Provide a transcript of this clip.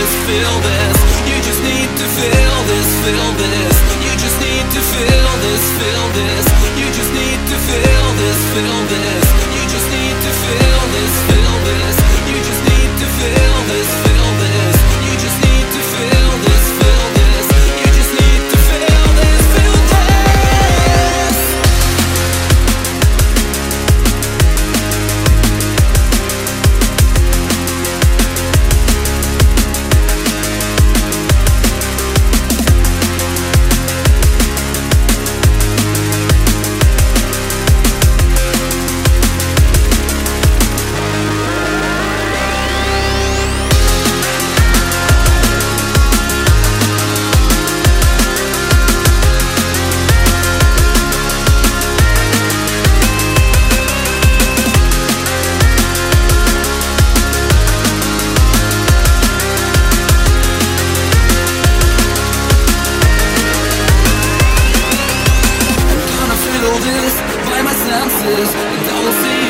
this, feel this. You just need to feel this, feel this. You just need to feel this, feel this. You just need to feel this, feel this. You just need to feel this, feel this. You just need to feel this, feel this. You just need to feel this, feel this. You just need to feel this, feel this. By my senses, and I will see